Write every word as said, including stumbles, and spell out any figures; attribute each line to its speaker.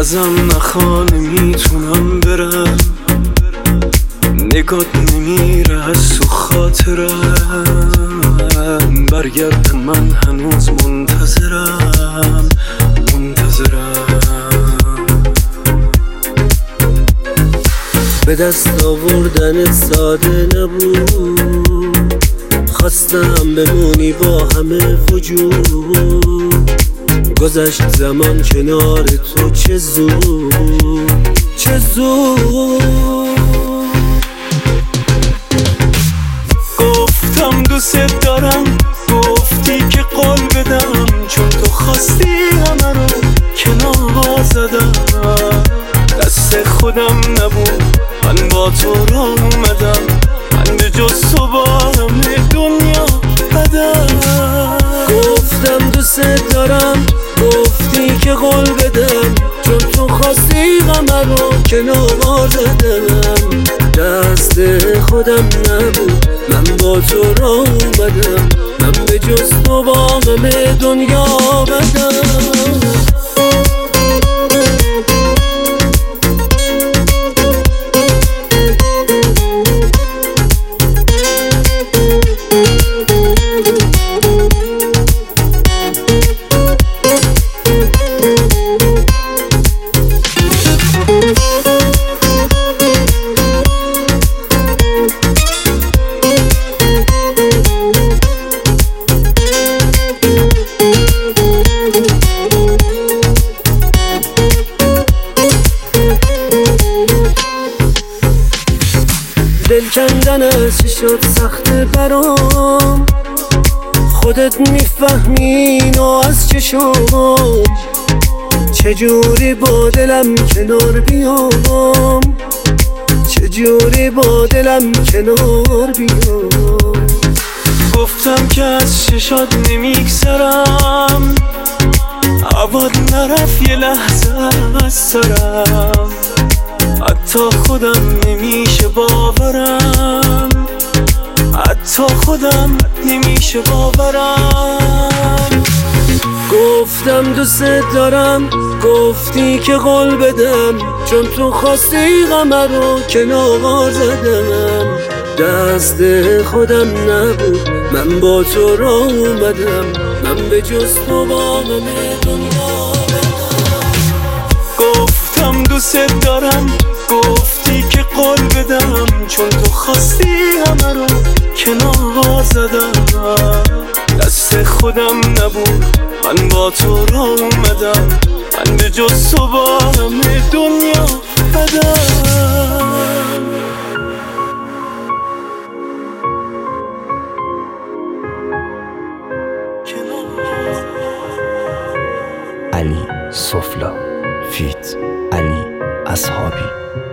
Speaker 1: ازم نخواه نمیتونم برم، نگات نمیره از تو خاطرم. برگرد من هنوز منتظرم منتظرم. به دست آوردن ساده نبود، خواستم بمونی با همه وجود. گذشت زمان کنار تو چه زود چه زود. گفتم دوست دارم، گفتی که قول بدم، چون تو خواستی همه رو کنار زدم. دست خودم نبود، من با تو راه اومدم. من به جز تو با همه دنیا بدم. گفتم دوست دارم، گفتی که قول بدم، چون تو خواستی غمه رو کنار زدم. دست خودم نبود، من با تو راه اومدم. من به جز تو با همه دنیا بدم. دل کندنش شد سخت برام، خودت میفهمی اینو از چه شد. چجوری با دلم کنار بیام، چجوری با دلم کنار بیام. گفتم که از چشات نمیگذرم، عباد نرفت یه لحظه از سرم. حتی خودم نمیشه باورم، حتی خودم نمیشه باورم. گفتم دوست دارم، گفتی که قول بدم، چون تو خواستی غمه رو کنار زدم. دست خودم نبود، من با تو راه اومدم. من به جز تو با همه دنیا بدم. گفتم دوست دارم، گفتی که قول بدم، چون تو خواستی همه رو کنار زدم. دست خودم نبود، من با تو راه اومدم. من به جز تو با همه دنیا بدم.
Speaker 2: علی سفلا فیت علی اصحابی.